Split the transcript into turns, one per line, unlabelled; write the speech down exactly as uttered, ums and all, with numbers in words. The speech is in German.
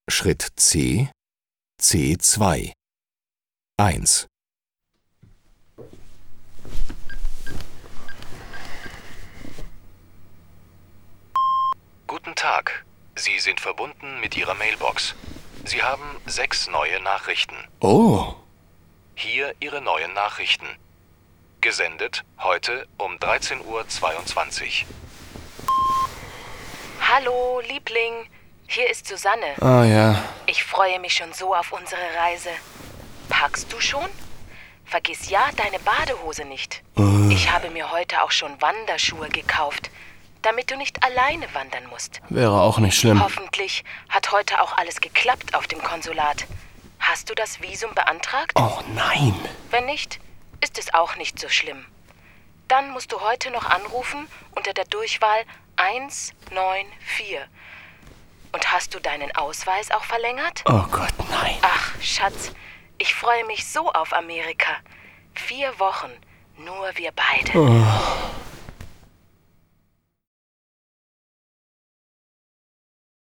Schritt C, C zwei. eins.
Guten Tag. Sie sind verbunden mit Ihrer Mailbox. Sie haben sechs neue Nachrichten.
Oh.
Hier Ihre neuen Nachrichten. Gesendet heute um dreizehn Uhr zweiundzwanzig.
Hallo, Liebling. Hier ist Susanne.
Ah ja.
Ich freue mich schon so auf unsere Reise. Packst du schon? Vergiss ja deine Badehose nicht.
Uh.
Ich habe mir heute auch schon Wanderschuhe gekauft, damit du nicht alleine wandern musst.
Wäre auch nicht schlimm.
Hoffentlich hat heute auch alles geklappt auf dem Konsulat. Hast du das Visum beantragt?
Oh nein.
Wenn nicht, ist es auch nicht so schlimm. Dann musst du heute noch anrufen unter der Durchwahl eins neun vier. Und hast du deinen Ausweis auch verlängert?
Oh Gott, nein.
Ach, Schatz, ich freue mich so auf Amerika. Vier Wochen, nur wir beide.
Oh.